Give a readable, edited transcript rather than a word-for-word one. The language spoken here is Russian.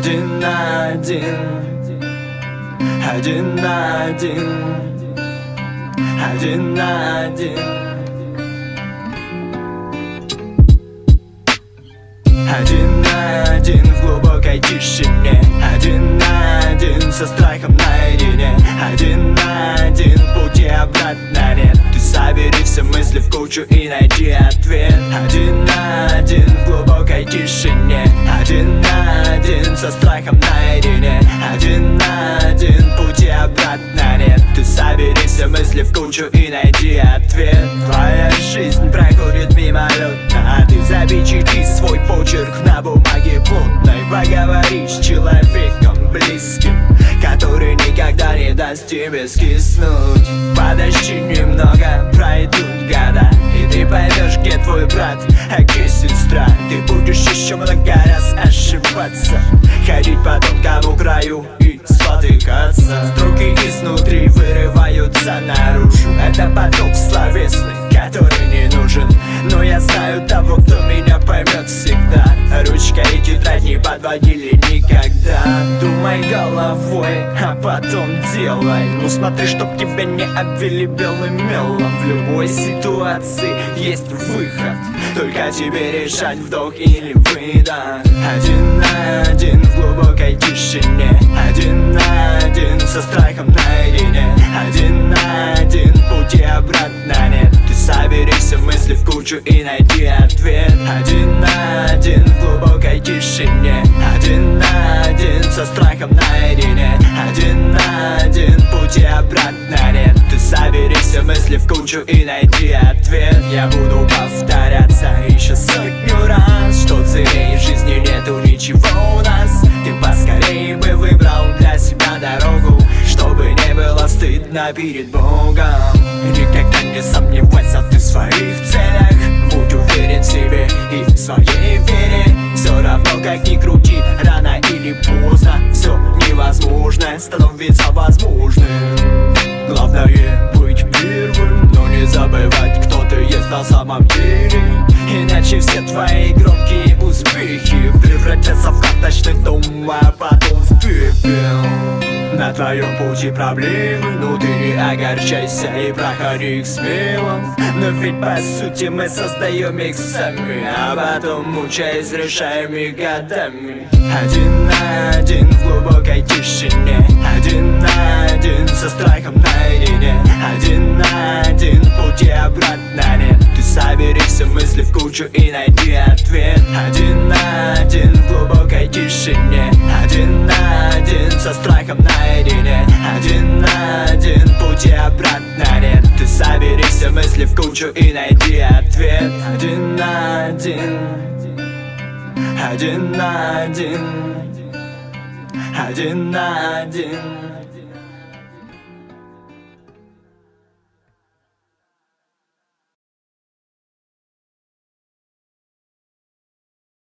один на один, один на один, один на один. Один на один в глубокой тишине, один на один со страхом наедине, один на один пути обратно нет. Ты собери все мысли в кучу и найди ответ. Один на один в глубокой тишине, один на один со страхом наедине, один на один пути обратно нет. Ты собери все мысли в кучу и найди ответ. Твоя жизнь проходит мимолетно, а ты запечатли свой почерк на бумаге плотной. Поговори с человеком близким, который никогда не даст тебе скиснуть. Подожди немного, пройдут года, и ты поймешь, где твой брат, а где сестра. Ты будешь еще много раз ошибаться, ходить по тонкому краю и спотыкаться. Струки изнутри вырываются наружу, это поток словесный, который не нужен. Но я знаю того, кто меня поймет всегда. Ручка и тетрадь не подводили никогда. Думай головой, а потом делай. Ну смотри, чтоб тебя не обвели белым мелом. В любой ситуации есть выход, только тебе решать, вдох или выдох. Один на один в глубокой тишине, один на один со страхом наедине, один на один пути обратно нет. Ты собери все мысли в кучу и найди ответ. Один на один в глубокой тишине, один на один со страхом наедине, один на один пути обратно нет. Ты собери все мысли в кучу и найди ответ. Я буду повторяться еще сотню раз, что ценнее жизни нету ничего у нас. Ты поскорее бы выбрал для себя дорогу, чтобы не было стыдно перед Богом. Никогда не сомневайся ты в своих целях, будь уверен в себе и в своей вере. Все равно как ни крути, рано или поздно все невозможное становится возможным. Главное быть первым, но не забывать, кто ты есть на самом деле. Иначе все твои громкие успехи превратятся в карточный дом, а потом в пепел. На твоем пути проблемы, но ты не огорчайся и проходи их смело. Но ведь по сути мы создаем их сами, а потом, мучаясь, решаем их годами. Один на один в глубокой тишине, один на один со страхом наедине, один на один пути обратно нет. Ты собери все мысли в кучу и найди ответ. Один на один в глубокой тишине, один на один со страхом наедине, один на один пути обратно нет. Ты собери все мысли в кучу и найди ответ. Один на один, один на один, один на один.